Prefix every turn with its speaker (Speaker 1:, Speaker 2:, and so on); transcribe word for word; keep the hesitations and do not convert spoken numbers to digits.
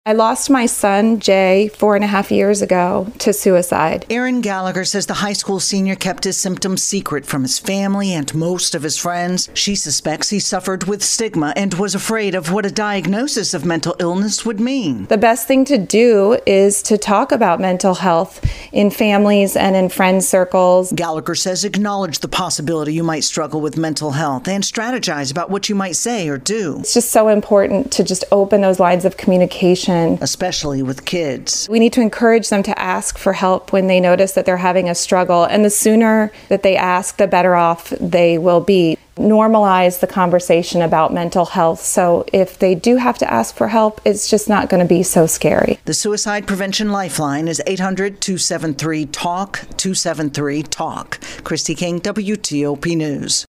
Speaker 1: I lost my son, Jay, four and a half years ago to suicide.
Speaker 2: Aaron Gallagher says the high school senior kept his symptoms secret from his family and most of his friends. She suspects he suffered with stigma and was afraid of what a diagnosis of mental illness would mean.
Speaker 1: The best thing to do is to talk about mental health in families and in friend circles.
Speaker 2: Gallagher says acknowledge the possibility you might struggle with mental health and strategize about what you might say or do.
Speaker 1: It's just so important to just open those lines of communication.
Speaker 2: Especially with kids.
Speaker 1: We need to encourage them to ask for help when they notice that they're having a struggle. And the sooner that they ask, the better off they will be. Normalize the conversation about mental health. So if they do have to ask for help, it's just not going to be so scary.
Speaker 2: The Suicide Prevention Lifeline is eight hundred, two seven three, TALK, two seven three, TALK. Christy King, W T O P News.